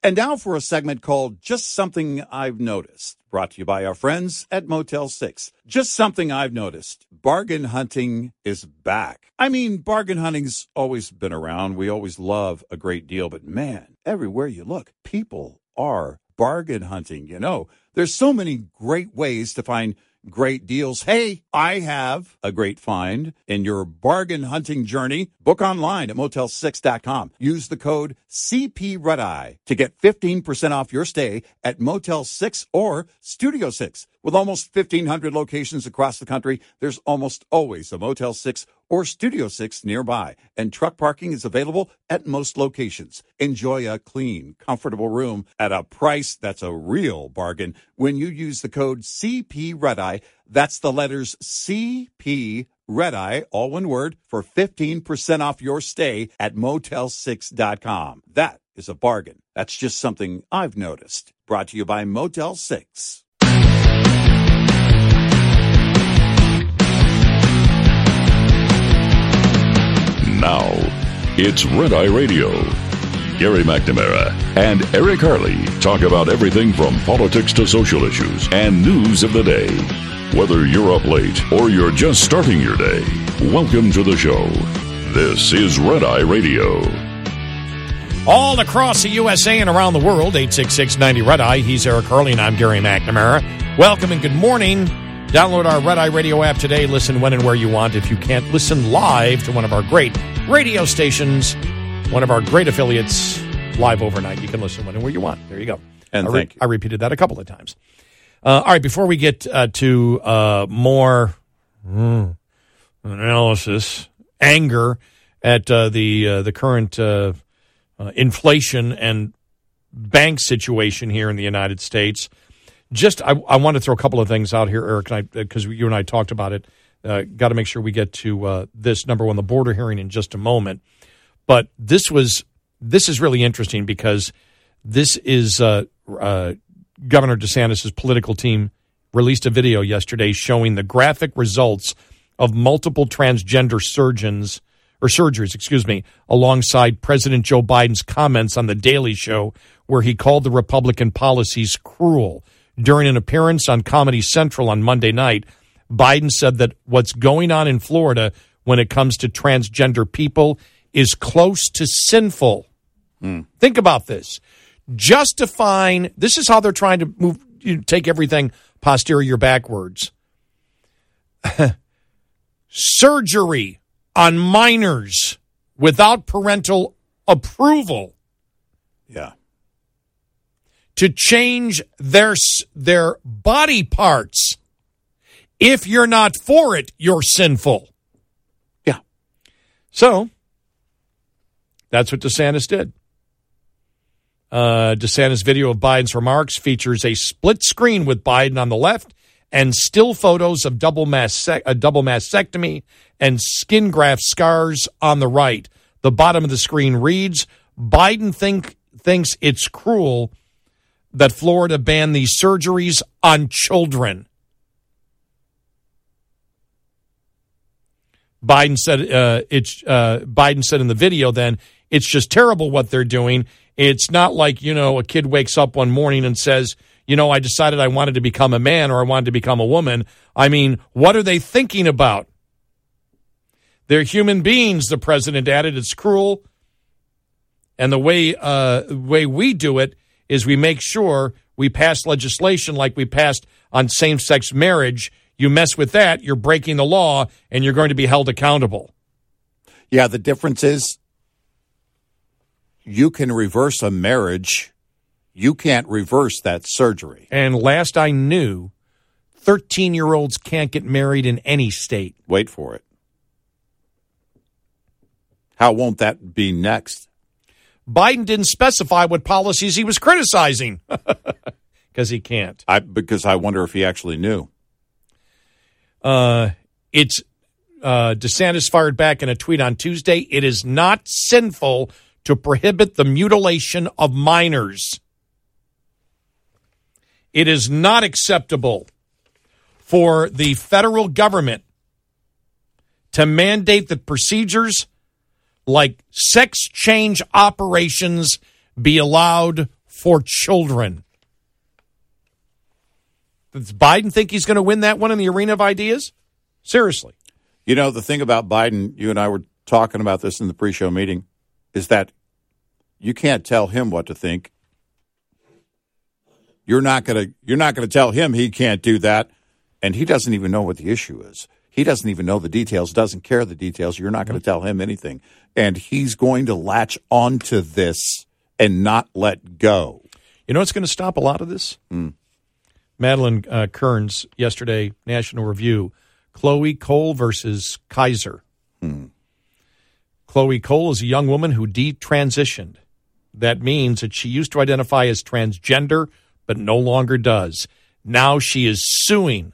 And now for a segment called Just Something I've Noticed, brought to you by our friends at Motel 6. Just something I've noticed. Bargain hunting is back. I mean, bargain hunting's always been around. We always love a great deal. But man, everywhere you look, people are bargain hunting. You know, there's so many great ways to find great deals. Hey, I have a great find in your bargain hunting journey. Book online at Motel6.com. Use the code CPRedEye to get 15% off your stay at Motel 6 or Studio 6. With almost 1,500 locations across the country, there's almost always a Motel 6 or Studio 6 nearby, and truck parking is available at most locations. Enjoy a clean, comfortable room at a price that's a real bargain when you use the code CPRedEye. That's the letters CP Redeye, all one word, for 15% off your stay at Motel6.com. That is a bargain. That's just something I've noticed. Brought to you by Motel 6. Now, it's Red Eye Radio. Gary McNamara and Eric Harley talk about everything from politics to social issues and news of the day. Whether you're up late or you're just starting your day, welcome to the show. This is Red Eye Radio. All across the USA and around the world, 866-90 Red Eye. He's Eric Harley and I'm Gary McNamara. Welcome and good morning. Download our Red Eye Radio app today. Listen when and where you want. If you can't listen live to one of our great radio stations, one of our great affiliates, live overnight, you can listen when and where you want. There you go. And thank you. I repeated that a couple of times. All right, before we get to more analysis, anger at the current inflation and bank situation here in the United States, I want to throw a couple of things out here, Eric, because you and I talked about it. Got to make sure we get to this, number one, the border hearing in just a moment. But this is really interesting because this is Governor DeSantis' political team released a video yesterday showing the graphic results of multiple transgender surgeries, alongside President Joe Biden's comments on The Daily Show, where he called the Republican policies cruel. During an appearance on Comedy Central on Monday night, Biden said that what's going on in Florida when it comes to transgender people is close to sinful. Think about this. Justifying, this is how they're trying to take everything posterior backwards. Surgery on minors without parental approval. Yeah. To change their body parts. If you're not for it, you're sinful. Yeah. So, that's what DeSantis did. DeSantis' video of Biden's remarks features a split screen with Biden on the left and still photos of double mastectomy and skin graft scars on the right. The bottom of the screen reads, Biden thinks it's cruel that Florida banned these surgeries on children. Biden said in the video then, it's just terrible what they're doing. It's not like, a kid wakes up one morning and says, I decided I wanted to become a man or I wanted to become a woman. I mean, what are they thinking about? They're human beings, the president added. It's cruel. And the way we do it is we make sure we pass legislation like we passed on same-sex marriage. You mess with that, you're breaking the law, and you're going to be held accountable. Yeah, the difference is you can reverse a marriage. You can't reverse that surgery. And last I knew, 13-year-olds can't get married in any state. Wait for it. How won't that be next? Biden didn't specify what policies he was criticizing because he can't. Because I wonder if he actually knew. DeSantis fired back in a tweet on Tuesday. It is not sinful to prohibit the mutilation of minors. It is not acceptable for the federal government to mandate that procedures like sex change operations be allowed for children. Does Biden think he's going to win that one in the arena of ideas? Seriously. You know, the thing about Biden, you and I were talking about this in the pre-show meeting, is that you can't tell him what to think. You're not going to tell him he can't do that, and he doesn't even know what the issue is. He doesn't even know the details, doesn't care the details. You're not going to tell him anything, and he's going to latch onto this and not let go. You know what's going to stop a lot of this? Madeline Kearns, yesterday, National Review, Chloe Cole versus Kaiser. Chloe Cole is a young woman who detransitioned. That means that she used to identify as transgender, but no longer does. Now she is suing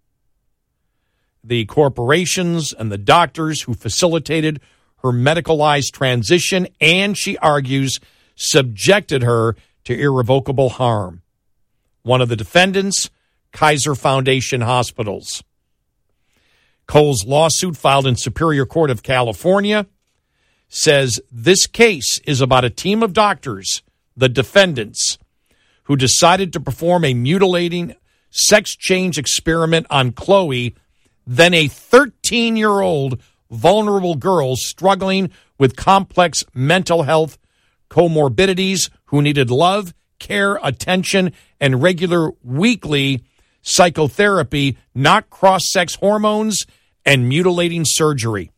the corporations and the doctors who facilitated her medicalized transition, and she argues subjected her to irrevocable harm. One of the defendants, Kaiser Foundation Hospitals. Cole's lawsuit, filed in Superior Court of California, says this case is about a team of doctors, the defendants, who decided to perform a mutilating sex change experiment on Chloe, then a 13-year-old vulnerable girl struggling with complex mental health comorbidities who needed love, care, attention, and regular weekly psychotherapy, not cross-sex hormones and mutilating surgery.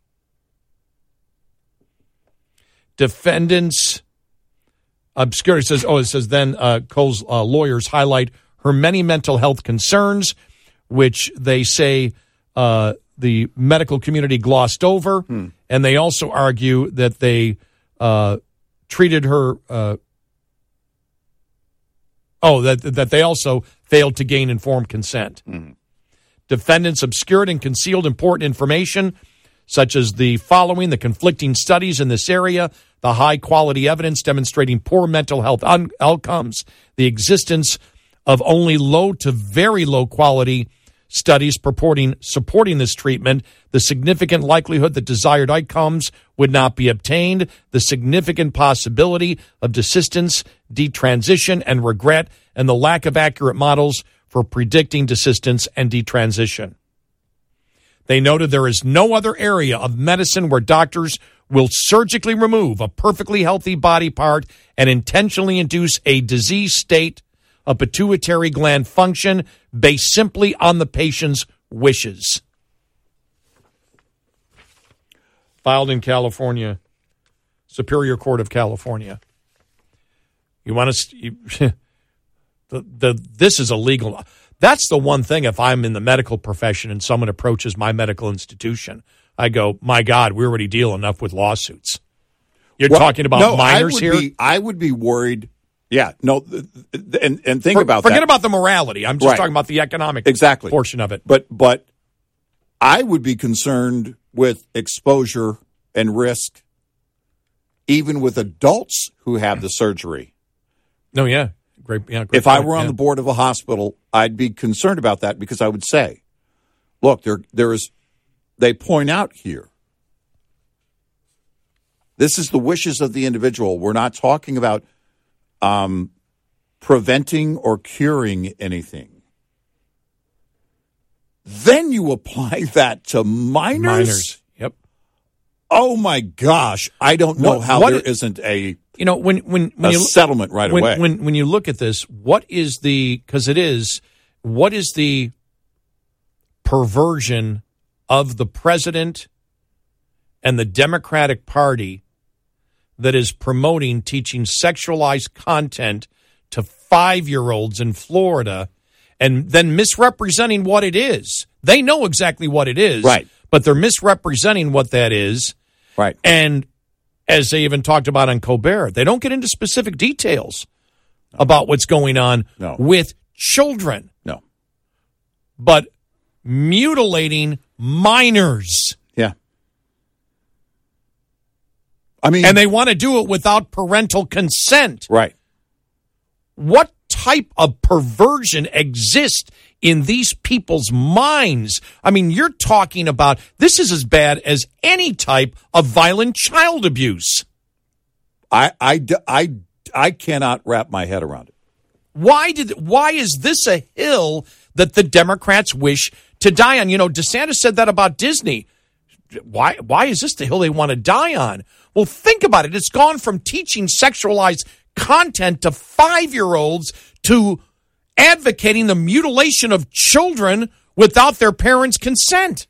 Defendants obscure. It says then Cole's lawyers highlight her many mental health concerns, which they say the medical community glossed over, and they also argue that they treated her. That they also failed to gain informed consent. Defendants obscured and concealed important information, such as the following: the conflicting studies in this area, the high-quality evidence demonstrating poor mental health outcomes, the existence of only low to very low-quality studies supporting this treatment, the significant likelihood that desired outcomes would not be obtained, the significant possibility of desistance, detransition, and regret, and the lack of accurate models for predicting desistance and detransition. They noted there is no other area of medicine where doctors will surgically remove a perfectly healthy body part and intentionally induce a disease state of pituitary gland function based simply on the patient's wishes. Filed in California, Superior Court of California. You want to? This is illegal. That's the one thing. If I'm in the medical profession and someone approaches my medical institution, I go, "My God, we already deal enough with lawsuits." You're talking about minors here. I would be worried. Yeah, no, and think about that. Forget about the morality. I'm just talking about the economic portion of it. But I would be concerned with exposure and risk, even with adults who have the surgery. No, yeah. Great if I were on the board of a hospital, I'd be concerned about that, because I would say, look, they point out here, this is the wishes of the individual. We're not talking about preventing or curing anything. Then you apply that to minors? Yep. Oh, my gosh. I don't know how there isn't a... You know, when you settlement right away. When you look at this, what is the perversion of the president and the Democratic Party that is promoting teaching sexualized content to 5-year-olds in Florida and then misrepresenting what it is? They know exactly what it is, right? But they're misrepresenting what that is, right? And as they even talked about on Colbert, they don't get into specific details about what's going on with children. No. But mutilating minors. Yeah. I mean, and they want to do it without parental consent. Right. What type of perversion exists in these people's minds? I mean, you're talking about, this is as bad as any type of violent child abuse. I cannot wrap my head around it. Why is this a hill that the Democrats wish to die on? You know, DeSantis said that about Disney. Why is this the hill they want to die on? Well, think about it. It's gone from teaching sexualized content to 5-year-olds to advocating the mutilation of children without their parents' consent.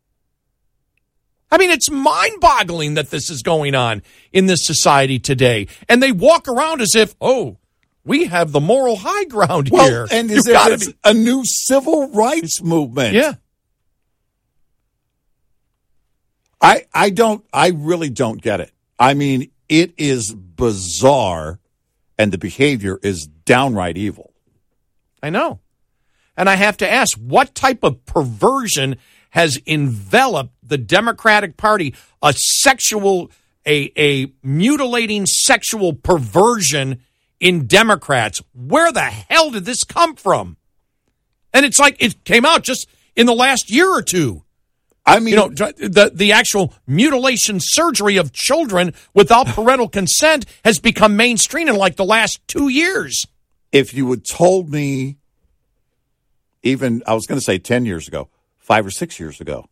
I mean, it's mind-boggling that this is going on in this society today. And they walk around as if, we have the moral high ground here. And it's a new civil rights movement. Yeah. I really don't get it. I mean, it is bizarre, and the behavior is downright evil. I know. And I have to ask, what type of perversion has enveloped the Democratic Party? A mutilating sexual perversion in Democrats. Where the hell did this come from? And it's like it came out just in the last year or two. I mean, the actual mutilation surgery of children without parental consent has become mainstream in like the last 2 years. If you had told me, even, I was going to say 10 years ago, 5 or 6 years ago,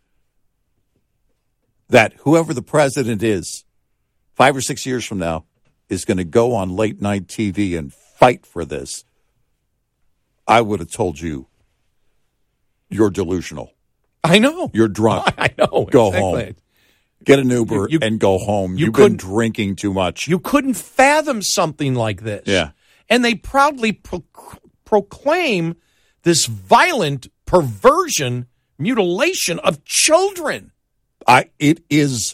that whoever the president is, 5 or 6 years from now, is going to go on late night TV and fight for this, I would have told you, you're delusional. I know. You're drunk. I know. Go exactly. home. Get an Uber and go home. You've been drinking too much. You couldn't fathom something like this. Yeah. And they proudly proclaim this violent perversion, mutilation of children. It's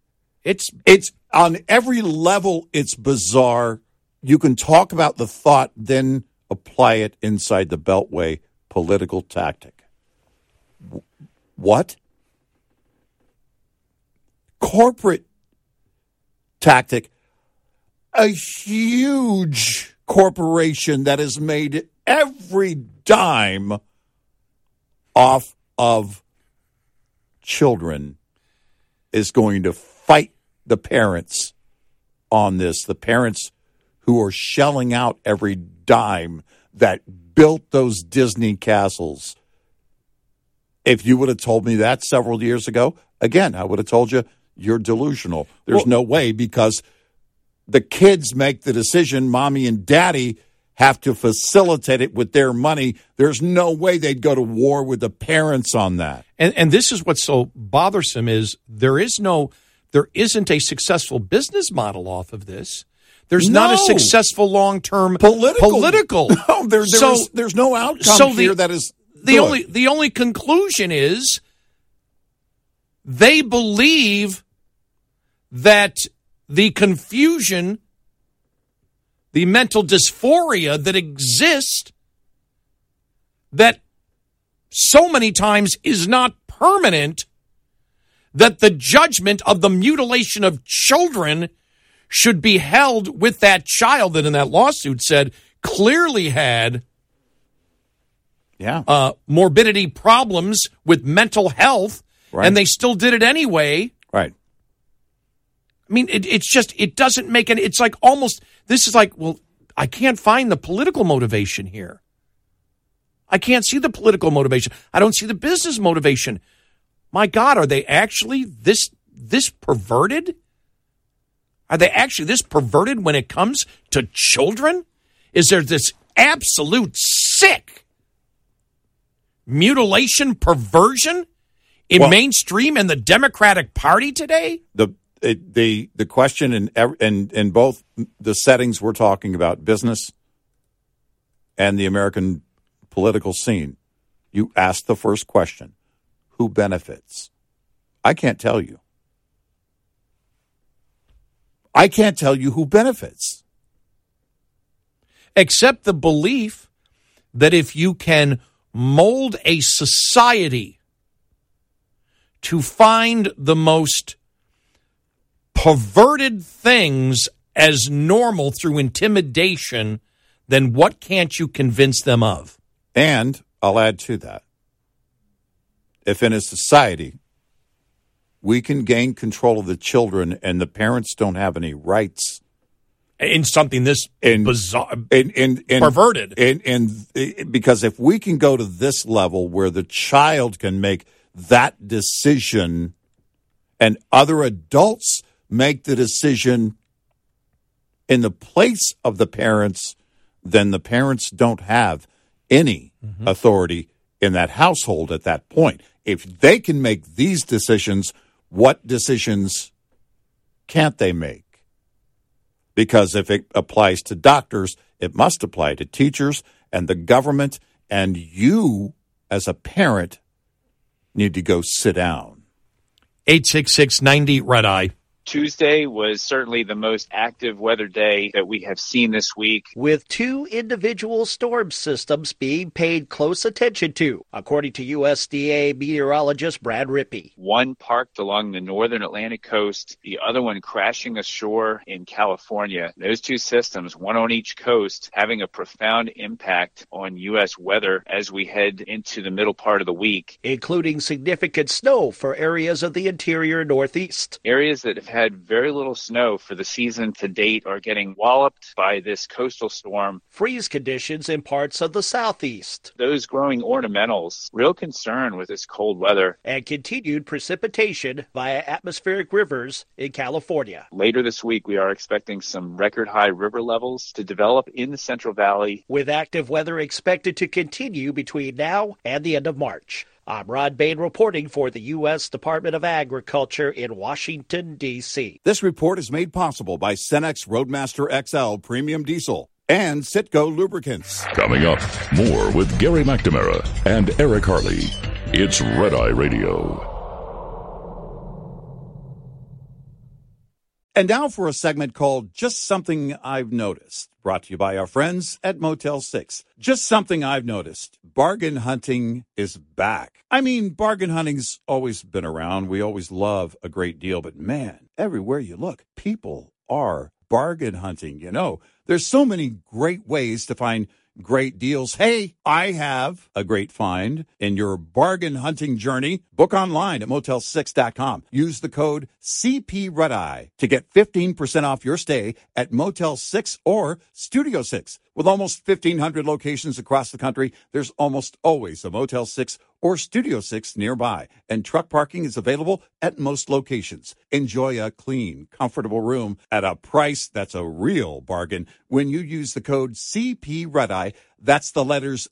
on every level. It's bizarre. You can talk about the thought, then apply it inside the Beltway political tactic. What? Corporate tactic. A huge corporation that has made every dime off of children is going to fight the parents on this. The parents who are shelling out every dime that built those Disney castles. If you would have told me that several years ago, again, I would have told you, you're delusional. There's no way, because the kids make the decision. Mommy and daddy have to facilitate it with their money. There's no way they'd go to war with the parents on that. And this is what's so bothersome is there isn't a successful business model off of this. There's not a successful long-term political. No, there's no outcome here that is the only conclusion is they believe that the confusion, the mental dysphoria that exists, that so many times is not permanent, that the judgment of the mutilation of children should be held with that child that in that lawsuit said clearly had morbidity problems with mental health, right, and they still did it anyway. Right. I mean, it doesn't make any, it's like almost, this is like, well, I can't find the political motivation here. I can't see the political motivation. I don't see the business motivation. My God, are they actually this perverted? Are they actually this perverted when it comes to children? Is there this absolute sick mutilation perversion in mainstream and the Democratic Party today? The question in both the settings we're talking about, business and the American political scene, you ask the first question: who benefits? I can't tell you. I can't tell you who benefits. Except the belief that if you can mold a society to find the most perverted things as normal through intimidation, then what can't you convince them of? And I'll add to that. If in a society we can gain control of the children and the parents don't have any rights in something this bizarre, and perverted. And because if we can go to this level where the child can make that decision and other adults make the decision in the place of the parents, then the parents don't have any authority in that household at that point. If they can make these decisions, what decisions can't they make? Because if it applies to doctors, it must apply to teachers and the government, and you, as a parent, need to go sit down. 866-90-RED-EYE. Tuesday was certainly the most active weather day that we have seen this week, with 2 individual storm systems being paid close attention to, according to USDA meteorologist Brad Rippey. One parked along the northern Atlantic coast, the other one crashing ashore in California. Those 2 systems, one on each coast, having a profound impact on U.S. weather as we head into the middle part of the week, including significant snow for areas of the interior Northeast. Areas that have had very little snow for the season to date are getting walloped by this coastal storm. Freeze conditions in parts of the Southeast. Those growing ornamentals, real concern with this cold weather. And continued precipitation via atmospheric rivers in California. Later this week, we are expecting some record high river levels to develop in the Central Valley, with active weather expected to continue between now and the end of March. I'm Rod Bain reporting for the U.S. Department of Agriculture in Washington, D.C. This report is made possible by Cenex Roadmaster XL Premium Diesel and Citgo Lubricants. Coming up, more with Gary McNamara and Eric Harley. It's Red Eye Radio. And now for a segment called Just Something I've Noticed, brought to you by our friends at Motel 6. Just something I've noticed. Bargain hunting is back. I mean, bargain hunting's always been around. We always love a great deal. But man, everywhere you look, people are bargain hunting. You know, there's so many great ways to find great deals. Hey, I have a great find in your bargain hunting journey. Book online at Motel6.com. Use the code CPRedEye to get 15% off your stay at Motel 6 or Studio 6. With almost 1,500 locations across the country, there's almost always a Motel 6 or Studio 6 nearby, and truck parking is available at most locations. Enjoy a clean, comfortable room at a price that's a real bargain when you use the code CPRedEye. That's the letters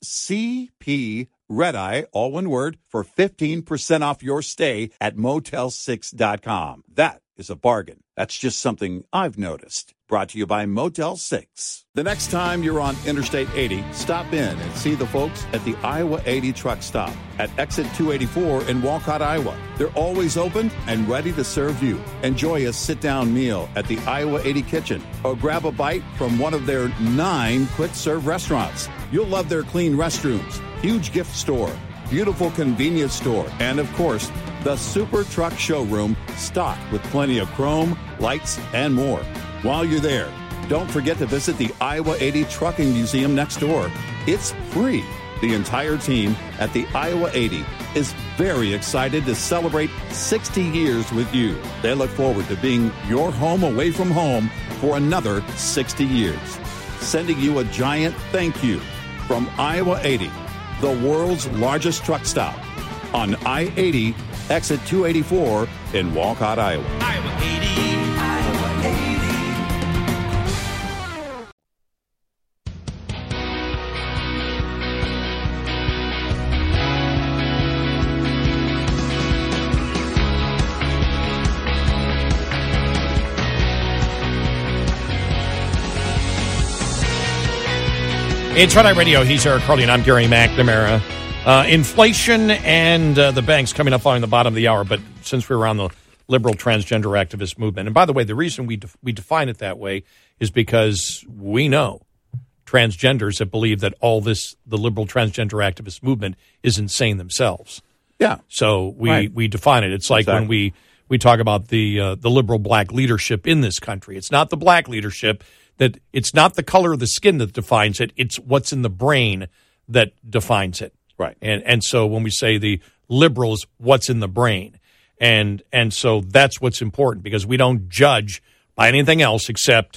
CP Red-Eye, all one word, for 15% off your stay at Motel6.com. That is a bargain. That's just something I've noticed. Brought to you by Motel 6. The next time you're on Interstate 80, stop in and see the folks at the Iowa 80 truck stop at exit 284 in Walcott, Iowa. They're always open and ready to serve you. Enjoy a sit-down meal at the Iowa 80 kitchen or grab a bite from one of their 9 quick-serve restaurants. You'll love their clean restrooms, huge gift store, beautiful convenience store, and of course, the Super Truck Showroom stocked with plenty of chrome, lights, and more. While you're there, don't forget to visit the Iowa 80 Trucking Museum next door. It's free. The entire team at the Iowa 80 is very excited to celebrate 60 years with you. They look forward to being your home away from home for another 60 years. Sending you a giant thank you from Iowa 80, the world's largest truck stop on I-80, exit 284 in Walcott, Iowa. Iowa 80, Iowa 80. It's Red Eye Radio. He's Eric Harley, and I'm Gary McNamara. Inflation and the banks coming up following the bottom of the hour, but since we're on the liberal transgender activist movement, and by the way, the reason we define it that way is because we know transgenders that believe that all this, the liberal transgender activist movement, is insane themselves. Yeah. So we define it. It's like when we talk about the liberal black leadership in this country. It's not the black leadership. That it's not the color of the skin that defines it, it's what's in the brain that defines it. Right. And so when we say the liberals, what's in the brain? And so that's what's important, because we don't judge by anything else except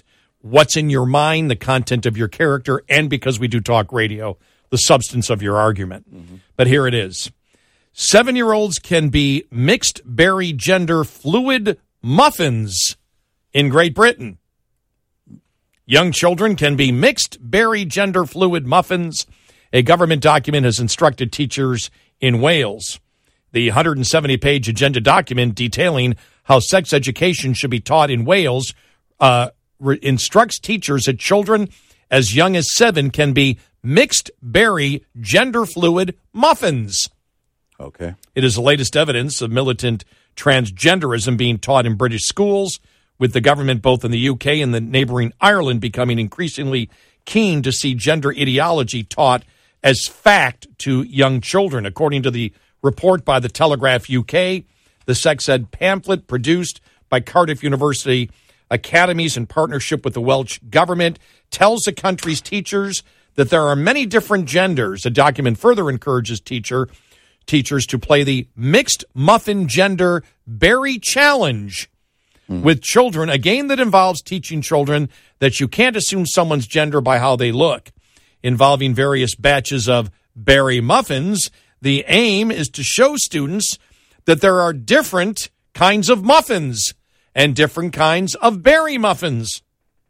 what's in your mind, the content of your character, and because we do talk radio, the substance of your argument. But here it is. 7-year-olds can be mixed berry gender fluid muffins in Great Britain. Young children can be mixed berry gender fluid muffins. A government document has instructed teachers in Wales. The 170-page agenda document detailing how sex education should be taught in Wales instructs teachers that children as young as 7 can be mixed berry gender fluid muffins. Okay. It is the latest evidence of militant transgenderism being taught in British schools, with the government both in the UK and the neighboring Ireland becoming increasingly keen to see gender ideology taught as fact to young children. According to the report by the Telegraph UK, the sex ed pamphlet produced by Cardiff University Academies in partnership with the Welsh government tells the country's teachers that there are many different genders. The document further encourages teachers to play the mixed muffin gender berry challenge with children, a game that involves teaching children that you can't assume someone's gender by how they look. Involving various batches of berry muffins, the aim is to show students that there are different kinds of muffins and different kinds of berry muffins.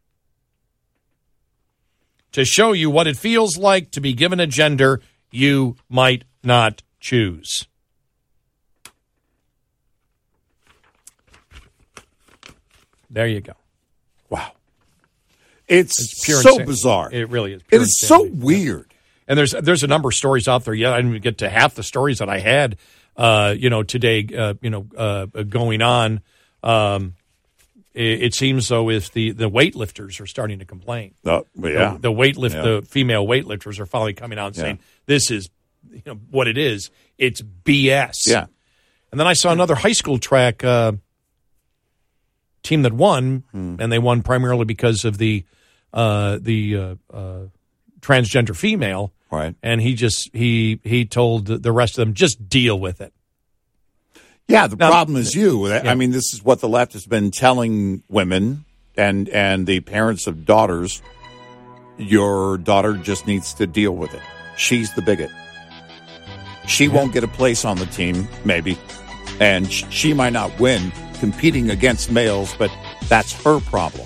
To show you what it feels like to be given a gender you might not choose. There you go. Wow. It's pure so insanity. bizarre. It really is. It Pure is so insanity. weird. And there's a number of stories out there. Yeah, I didn't even get to half the stories that I had, today, going on. It seems though if the weightlifters are starting to complain. Yeah. The female weightlifters are finally coming out and saying this is what it is. It's BS. Yeah. And then I saw another high school track team that won, and they won primarily because of the transgender female. Right. And he told the rest of them, just deal with it. Yeah, the problem is you. I mean, this is what the left has been telling women and the parents of daughters. Your daughter just needs to deal with it. She's the bigot. She won't get a place on the team, maybe, and she might not win competing against males, but that's her problem.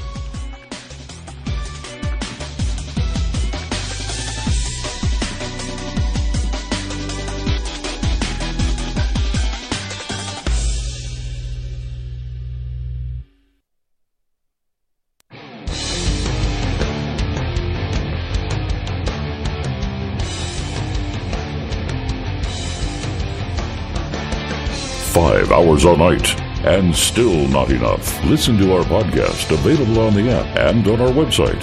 Five hours a night, and still not enough. Listen to our podcast, available on the app and on our website,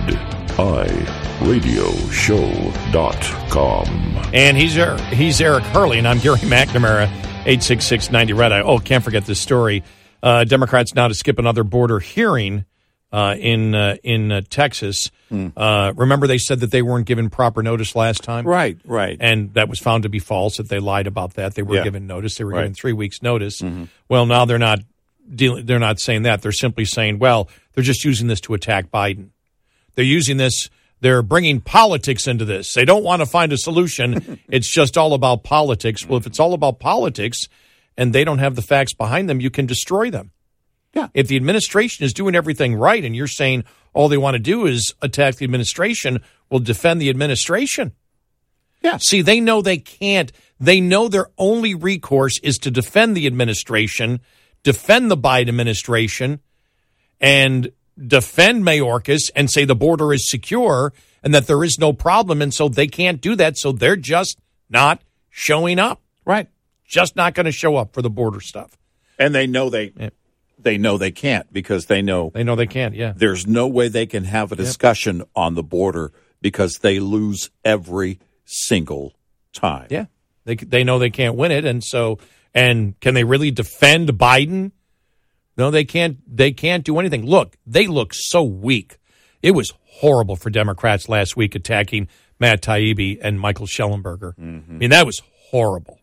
rediradioshow.com. And he's Eric Hurley, and I'm Gary McNamara, 866-90-RED-EYE. Oh, can't forget this story. Democrats now to skip another border hearing in Texas. Remember they said that they weren't given proper notice last time? Right. And that was found to be false, that they lied about that. They were given notice. They were given 3 weeks notice. Mm-hmm. Well, now they're not saying that. They're simply saying, well, they're just using this to attack Biden. They're using this. They're bringing politics into this. They don't want to find a solution. It's just all about politics. Well, if it's all about politics and they don't have the facts behind them, you can destroy them. Yeah. If the administration is doing everything right and you're saying all they want to do is attack the administration, well, defend the administration. Yeah. See, they know they can't. They know their only recourse is to defend the administration, defend the Biden administration, and defend Mayorkas and say the border is secure and that there is no problem. And so they can't do that. So they're just not showing up. Right. Just not going to show up for the border stuff. And they know they know they can't because they know they can't. Yeah. There's no way they can have a discussion on the border because they lose every single time. Yeah. They know they can't win it. And can they really defend Biden? No, they can't. They can't do anything. Look, they look so weak. It was horrible for Democrats last week attacking Matt Taibbi and Michael Schellenberger. Mm-hmm. I mean, that was horrible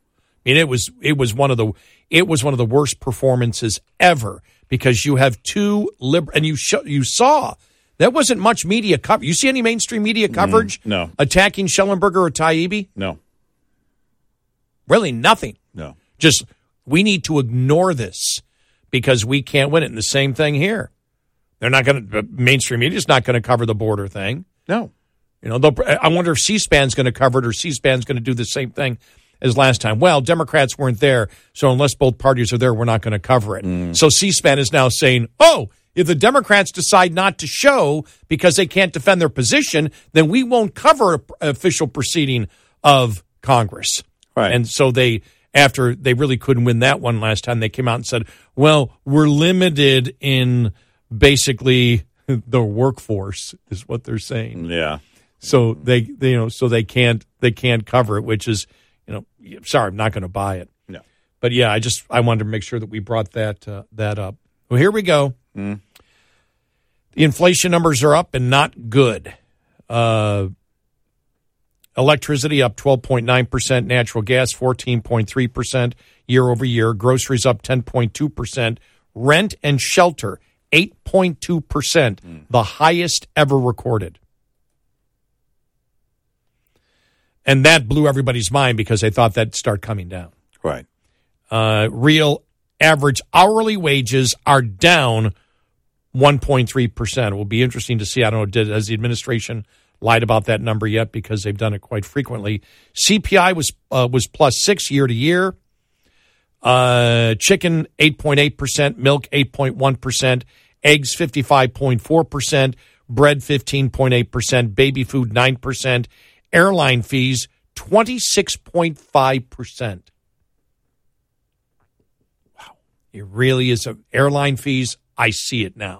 mean, it was one of the worst performances ever because you have two liberal, and you saw that wasn't much media coverage. You see any mainstream media coverage? No. Attacking Schellenberger or Taibbi? No. Really nothing. No. Just we need to ignore this because we can't win it. And the same thing here. They're not going to. Mainstream media's not going to cover the border thing. No. I wonder if C-SPAN's going to cover it or C-SPAN's going to do the same thing as last time. Well, Democrats weren't there, so unless both parties are there, we're not going to cover it. So C-SPAN is now saying, oh, if the Democrats decide not to show because they can't defend their position, then we won't cover an official proceeding of Congress. Right. And so after they really couldn't win that one last time, they came out and said, well, we're limited in basically the workforce is what they're saying. Yeah. So they can't cover it, which is, sorry, I'm not going to buy it. No. But yeah, I wanted to make sure that we brought that up. Well, here we go. The inflation numbers are up and not good. Electricity up 12.9%, natural gas 14.3% year over year, groceries up 10.2%, rent and shelter 8.2%, the highest ever recorded. And that blew everybody's mind because they thought that'd start coming down. Right. Real average hourly wages are down 1.3%. It will be interesting to see. I don't know, has the administration lied about that number yet because they've done it quite frequently. CPI was plus 6 year to year. Chicken 8.8%, milk 8.1%, eggs 55.4%, bread 15.8%, baby food 9%, airline fees 26.5%. Wow. It really is airline fees. I see it now.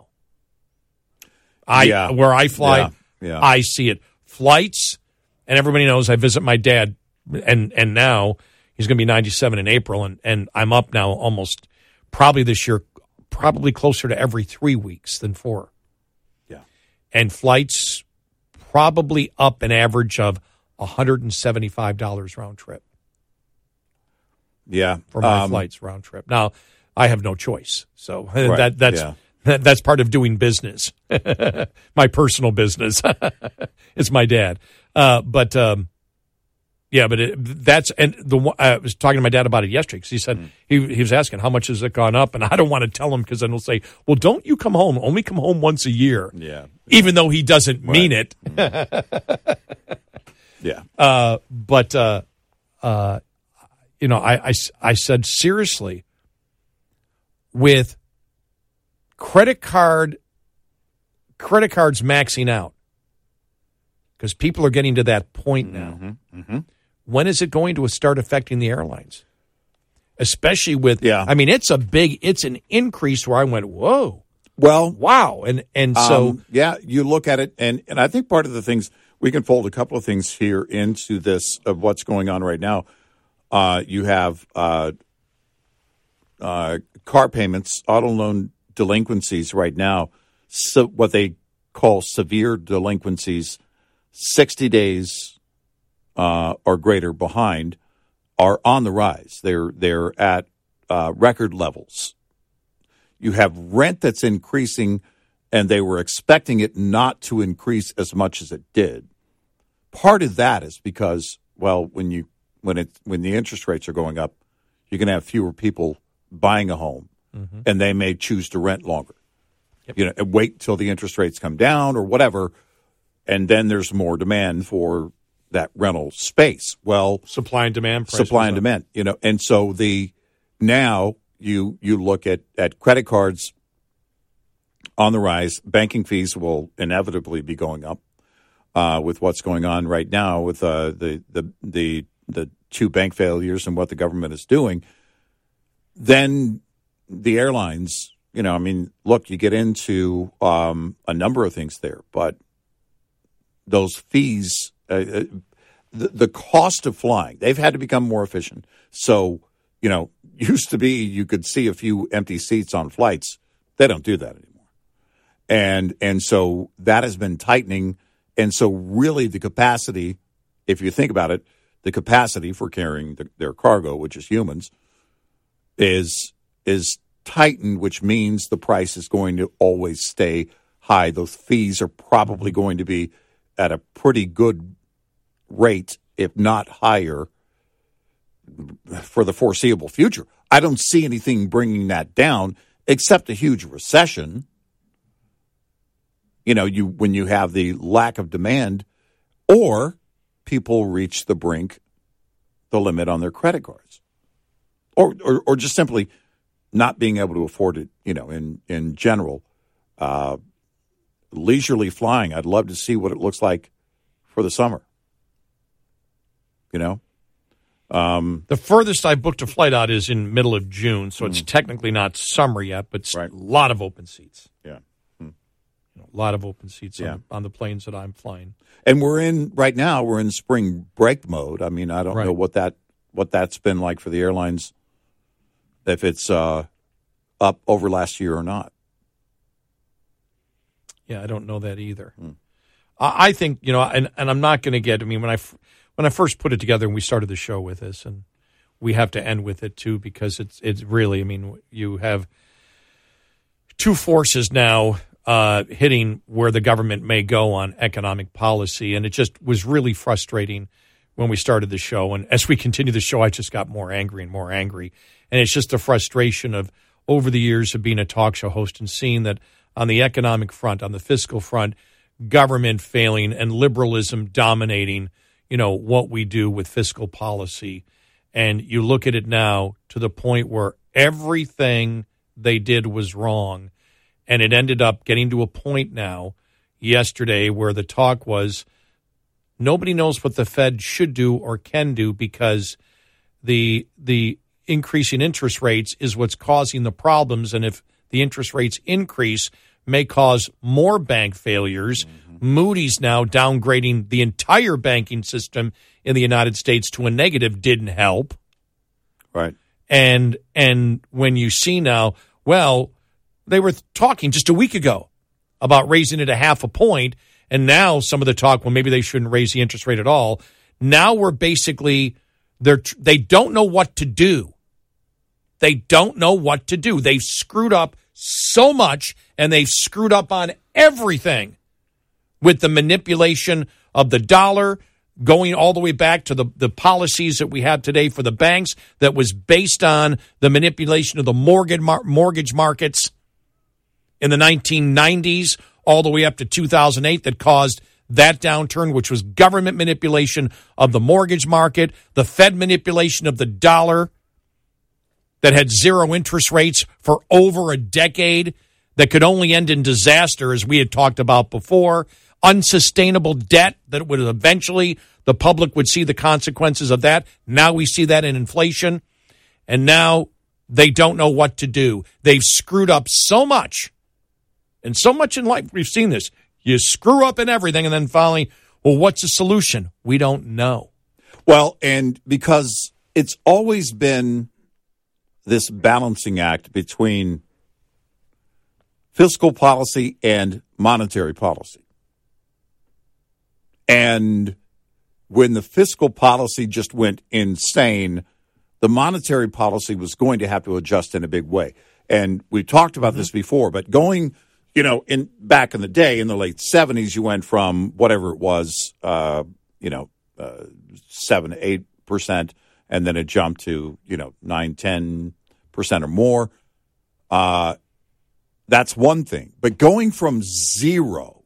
Where I fly, Yeah. I see it. Flights, and everybody knows I visit my dad, and now he's going to be 97 in April, and I'm up now almost probably this year, probably closer to every 3 weeks than 4. Yeah. And flights probably up an average of $175 round trip. Yeah. For my flights round trip. Now, I have no choice. So Right. that's part of doing business. My personal business. It's my dad. I was talking to my dad about it yesterday because he said he was asking how much has it gone up, and I don't want to tell him because then he'll say, well, don't you come home? Only come home once a year. Yeah. Even though he doesn't mean it. Yeah. I said, seriously, with credit cards maxing out, because people are getting to that point now. When is it going to start affecting the airlines? Especially with, it's an increase where I went, whoa. Well, wow. And so. You look at it, and I think part of the things, we can fold a couple of things here into this of what's going on right now. You have car payments, auto loan delinquencies right now, so what they call severe delinquencies, 60 days or greater behind, are on the rise. They're at record levels. You have rent that's increasing, and they were expecting it not to increase as much as it did. Part of that is because, well, when the interest rates are going up, you're going to have fewer people buying a home, and they may choose to rent longer. Yep. Wait until the interest rates come down or whatever, and then there's more demand for that rental space. Well, supply and demand. And so now you look at credit cards on the rise. Banking fees will inevitably be going up with what's going on right now with the 2 bank failures and what the government is doing. Then the airlines, look, you get into a number of things there, but those fees, the cost of flying, they've had to become more efficient. So, used to be you could see a few empty seats on flights. They don't do that anymore. And so that has been tightening. And so really the capacity, if you think about it, the capacity for carrying their cargo, which is humans, is tightened, which means the price is going to always stay high. Those fees are probably going to be at a pretty good rate, if not higher, for the foreseeable future. I don't see anything bringing that down except a huge recession. When you have the lack of demand, or people reach the brink, the limit on their credit cards, or just simply not being able to afford it. In general, leisurely flying. I'd love to see what it looks like for the summer. The furthest I booked a flight out is in middle of June, so it's technically not summer yet, but right. A lot of open seats. Yeah. A lot of open seats on the planes that I'm flying. And we're in spring break mode. I mean, I don't know what that's been like for the airlines, if it's up over last year or not. Yeah, I don't know that either. I think, and I'm not going to get, when I first put it together and we started the show with this, and we have to end with it too, because it's really, you have two forces now hitting where the government may go on economic policy. And it just was really frustrating when we started the show. And as we continue the show, I just got more angry and more angry. And it's just the frustration of over the years of being a talk show host and seeing that on the economic front, on the fiscal front, government failing and liberalism dominating, what we do with fiscal policy. And you look at it now to the point where everything they did was wrong. And it ended up getting to a point now yesterday where the talk was nobody knows what the Fed should do or can do, because the increasing interest rates is what's causing the problems. And if the interest rates increase, may cause more bank failures. Moody's now downgrading the entire banking system in the United States to a negative didn't help. Right. And when you see now, they were talking just a week ago about raising it 0.5 point, and now some of the talk, maybe they shouldn't raise the interest rate at all. Now we're basically, they don't know what to do. They don't know what to do. They've screwed up so much, and they've screwed up on everything with the manipulation of the dollar, going all the way back to the policies that we have today for the banks that was based on the manipulation of the mortgage markets in the 1990s all the way up to 2008 that caused that downturn, which was government manipulation of the mortgage market, the Fed manipulation of the dollar that had zero interest rates for over a decade that could only end in disaster, as we had talked about before, unsustainable debt that would eventually, the public would see the consequences of that. Now we see that in inflation, and now they don't know what to do. They've screwed up so much. And so much in life, we've seen this. You screw up in everything, and then finally, what's the solution? We don't know. Well, and because it's always been this balancing act between fiscal policy and monetary policy. And when the fiscal policy just went insane, the monetary policy was going to have to adjust in a big way. And we talked about this before, but going, back in the day, in the late 70s, you went from whatever it was, 7 to 8%, and then it jumped to, 9-10% or more. That's one thing. But going from zero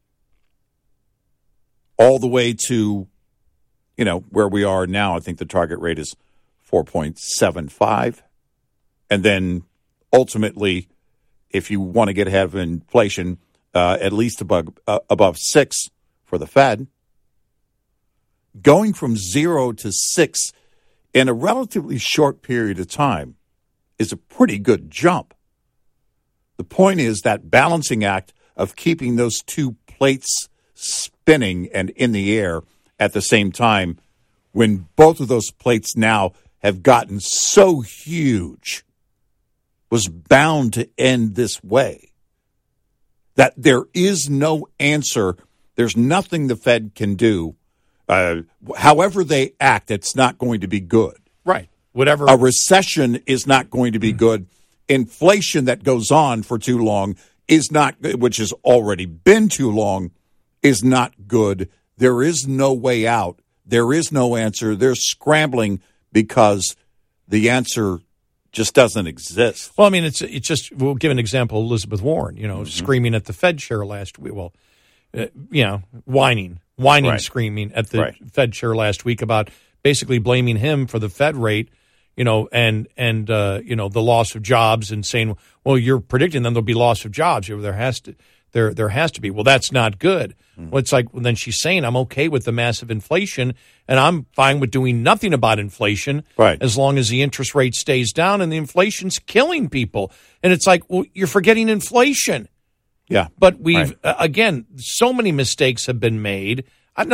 all the way to, where we are now, I think the target rate is 4.75. And then ultimately, if you want to get ahead of inflation, at least above 6 for the Fed. Going from 0 to 6 in a relatively short period of time is a pretty good jump. The point is that balancing act of keeping those two plates spinning and in the air at the same time, when both of those plates now have gotten so huge, was bound to end this way. That there is no answer. There's nothing the Fed can do However they act, it's not going to be good. Right. Whatever. A recession is not going to be good. Inflation that goes on for too long is not, which has already been too long, is not good. There is no way out. There is no answer. They're scrambling because the answer just doesn't exist. Well, I mean, it's just, we'll give an example. Elizabeth Warren, screaming at the Fed chair last week. Well, whining, right. screaming at the Fed chair last week about basically blaming him for the Fed rate, and the loss of jobs, and saying, well, you're predicting then there'll be loss of jobs. There has to be. Well, that's not good. Well, it's like, well, then she's saying, I'm okay with the massive inflation, and I'm fine with doing nothing about inflation, right, as long as the interest rate stays down, and the inflation's killing people. And it's like, well, you're forgetting inflation. Yeah. But we've, again, so many mistakes have been made.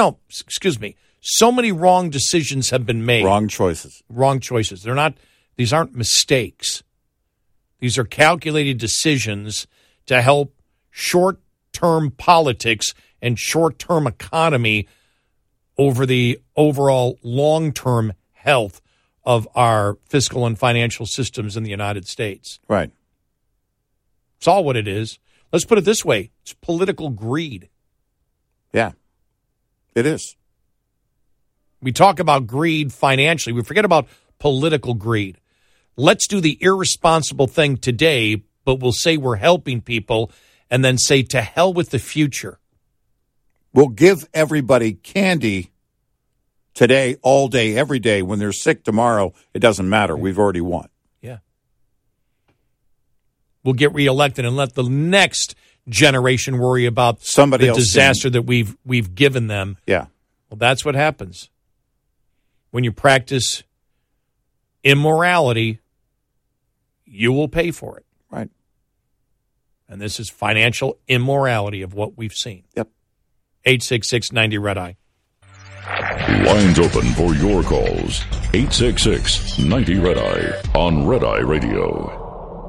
So many wrong decisions have been made. Wrong choices. These aren't mistakes. These are calculated decisions to help short-term politics and short-term economy over the overall long-term health of our fiscal and financial systems in the United States. Right. It's all what it is. Let's put it this way. It's political greed. Yeah, it is. We talk about greed financially. We forget about political greed. Let's do the irresponsible thing today, but we'll say we're helping people and then say to hell with the future. We'll give everybody candy today, all day, every day. When they're sick tomorrow, it doesn't matter. We've already won. Yeah. We'll get reelected and let the next generation worry about somebody the else disaster that we've given them. Yeah. Well, that's what happens. When you practice immorality, you will pay for it. Right. And this is financial immorality of what we've seen. Yep. 866-90-RED-EYE. Lines open for your calls. 866-90-RED-EYE on Red Eye Radio.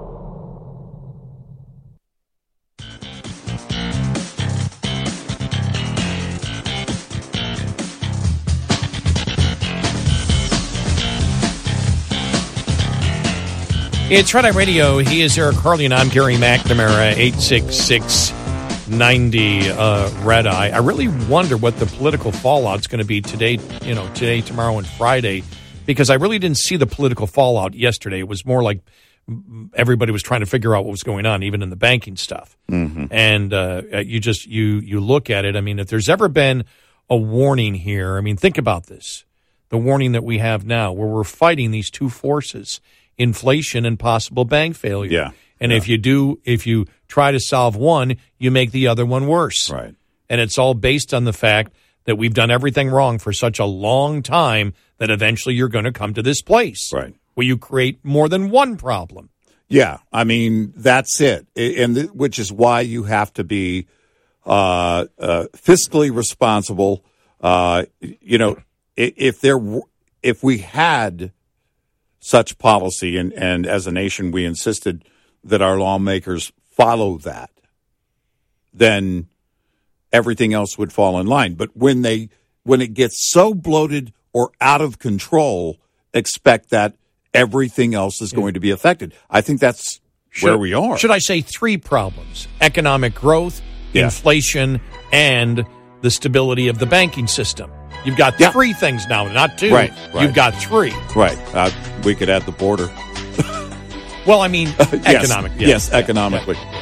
It's Red Eye Radio. He is Eric Harley, and I'm Gary McNamara, 866-90-RED-EYE. I really wonder what the political fallout's going to be today, tomorrow, and Friday, because I really didn't see the political fallout yesterday. It was more like everybody was trying to figure out what was going on, even in the banking stuff. Mm-hmm. And you look at it. I mean, if there's ever been a warning here, I mean, think about this. The warning that we have now, where we're fighting these two forces, inflation and possible bank failure. Yeah. And if you try to solve one, you make the other one worse. Right. And it's all based on the fact that we've done everything wrong for such a long time that eventually you're going to come to this place. Right. Where you create more than one problem. Yeah. I mean, that's it. And which is why you have to be fiscally responsible. If we had such policy, and as a nation we insisted that our lawmakers follow that, then everything else would fall in line. But when it gets so bloated or out of control, expect that everything else is going to be affected. I think that's where we are. Should I say three problems? Economic growth, inflation, and the stability of the banking system. You've got three things now, not two. Right. You've got three. Right. We could add the border. Well, I mean, economic. Yes, economically. Yeah.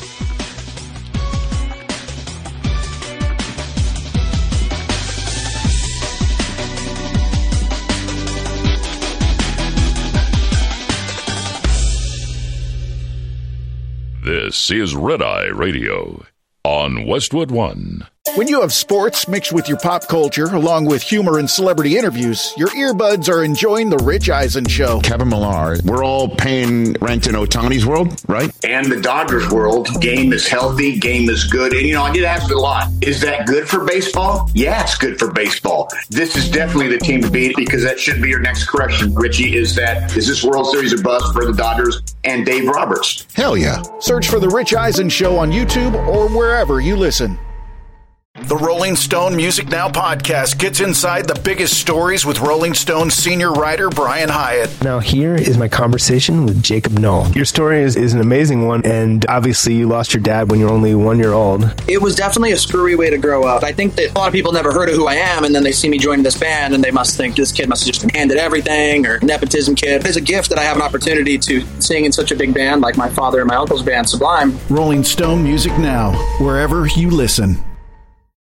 This is Red Eye Radio on Westwood One. When you have sports mixed with your pop culture, along with humor and celebrity interviews, your earbuds are enjoying The Rich Eisen Show. Kevin Millar, we're all paying rent in Ohtani's world, right? And the Dodgers world. Game is healthy, game is good. And, I get asked a lot, is that good for baseball? Yeah, it's good for baseball. This is definitely the team to beat, because that should be your next correction, Richie, is this World Series a bust for the Dodgers and Dave Roberts? Hell yeah. Search for The Rich Eisen Show on YouTube or wherever you listen. The Rolling Stone Music Now podcast gets inside the biggest stories with Rolling Stone senior writer Brian Hyatt. Now here is my conversation with Jacob Knoll. Your story is an amazing one, and obviously you lost your dad when you were only 1 year old. It was definitely a screwy way to grow up. I think that a lot of people never heard of who I am, and then they see me joining this band, and they must think this kid must have just been handed everything, or nepotism kid. It's a gift that I have an opportunity to sing in such a big band like my father and my uncle's band, Sublime. Rolling Stone Music Now, wherever you listen.